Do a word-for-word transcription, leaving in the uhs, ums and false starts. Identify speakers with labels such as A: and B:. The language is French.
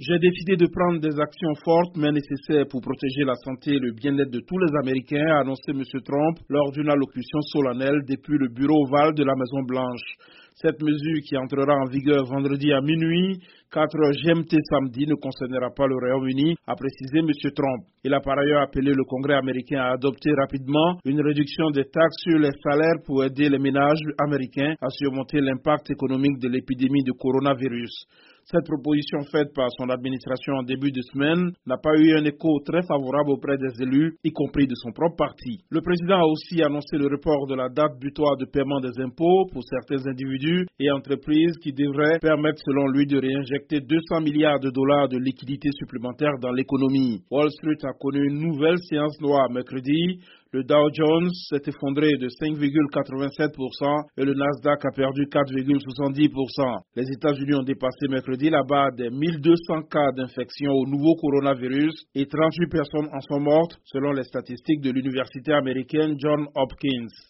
A: J'ai décidé de prendre des actions fortes mais nécessaires pour protéger la santé et le bien-être de tous les Américains, a annoncé M. Trump lors d'une allocution solennelle depuis le bureau ovale de la Maison-Blanche. Cette mesure, qui entrera en vigueur vendredi à minuit, quatre heures G M T samedi, ne concernera pas le Royaume-Uni, a précisé M. Trump. Il a par ailleurs appelé le Congrès américain à adopter rapidement une réduction des taxes sur les salaires pour aider les ménages américains à surmonter l'impact économique de l'épidémie de coronavirus. Cette proposition faite par son administration en début de semaine n'a pas eu un écho très favorable auprès des élus, y compris de son propre parti. Le président a aussi annoncé le report de la date butoir de paiement des impôts pour certains individus et entreprises qui devrait permettre selon lui de réinjecter deux cents milliards de dollars de liquidités supplémentaires dans l'économie. Wall Street a connu une nouvelle séance noire mercredi. Le Dow Jones s'est effondré de cinq virgule quatre-vingt-sept pour cent et le Nasdaq a perdu quatre virgule soixante-dix pour cent. Les États-Unis ont dépassé mercredi la barre des mille deux cents cas d'infection au nouveau coronavirus et trente-huit personnes en sont mortes selon les statistiques de l'université américaine Johns Hopkins.